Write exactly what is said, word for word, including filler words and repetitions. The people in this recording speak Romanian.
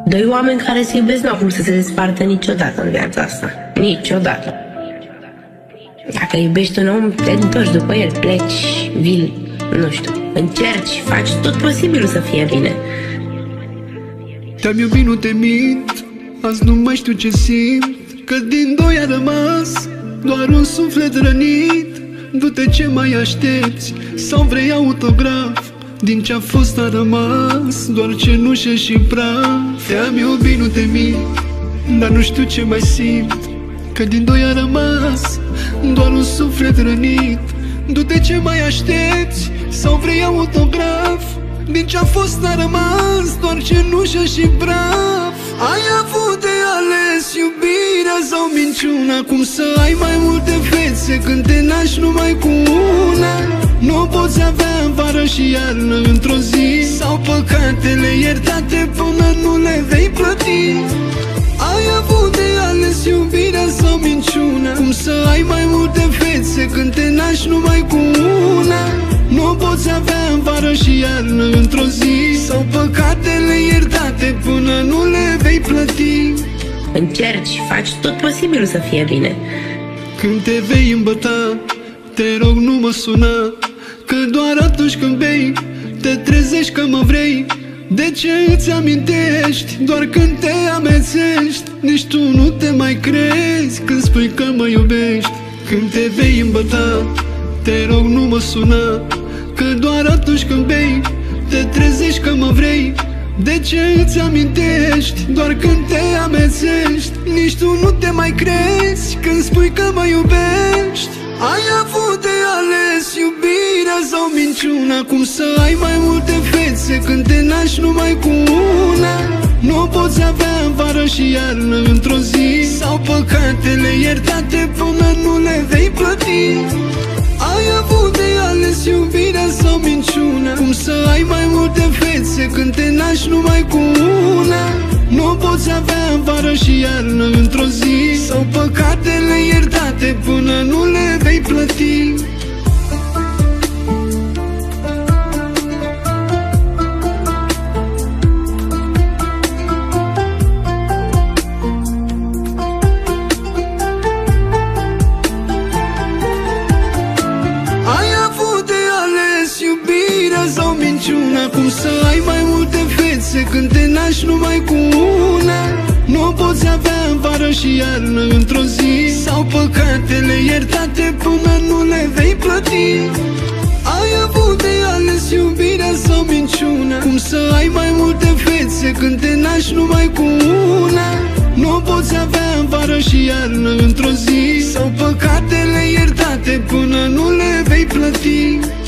Doi oameni care se iubesc nu au cum să se despartă niciodată în viața asta. Niciodată. Dacă iubești un om, te întorci după el, pleci, vii, nu știu, încerci, faci tot posibilul să fie bine. Te-am iubit, nu te mint, azi nu mai știu ce simt, că din doi a rămas doar un suflet rănit. Du-te, ce mai aștepți? Sau vrei autograf? Din ce-a fost a rămas doar cenușă și praf. Te-am iubit, nu te mint, dar nu știu ce mai simt, că din doi a rămas doar un suflet rănit. Du-te, ce mai aștepți? Sau vrei autograf? Din ce-a fost a rămas doar cenușă și praf. Ai avut de ales iubirea sau minciuna? Cum să ai mai multe fețe când te naști numai cu una? Nu poți avea vară și iarnă într-o zi, sau păcatele iertate până nu le vei plăti. Ai avut de ales iubirea sau minciuna? Cum să ai mai multe fețe când te naști numai cu una? Nu poți avea vară și iarnă într-o zi, sau păcatele iertate până nu le vei plăti. Încerci, faci tot posibilul să fie bine. Când te vei îmbăta, te rog nu mă suna, că doar atunci când bei te trezești că mă vrei. De ce îți amintești doar când te amețești? Nici tu nu te mai crezi când spui că mă iubești. Când te vei îmbăta, te rog nu mă suna, că doar atunci când bei te trezești că mă vrei. De ce îți amintești doar când te amețești? Nici tu nu te mai crezi când spui că mă iubești. Ai avut de ales iubirea sau minciuna? Cum să ai mai multe fețe când te naști numai cu una? Nu poți avea vară și iarnă într-o zi, sau păcatele iertate până nu le vei plăti. Ai avut de ales iubirea sau minciuna? Cum să ai mai multe fețe când te naști numai cu una? Nu poți avea vară și iarnă într-o zi, sau păcatele iertate până nu le vei plăti. Sau minciuna? Cum să ai mai multe fețe când te naști numai cu una? Nu poți avea vară și iarnă într-o zi, sau păcatele iertate până nu le vei plăti. Ai avut de ales iubirea sau minciuna? Cum să ai mai multe fețe când te naști numai cu una? Nu poți avea vară și iarnă într-o zi, sau păcatele iertate până nu le vei plăti.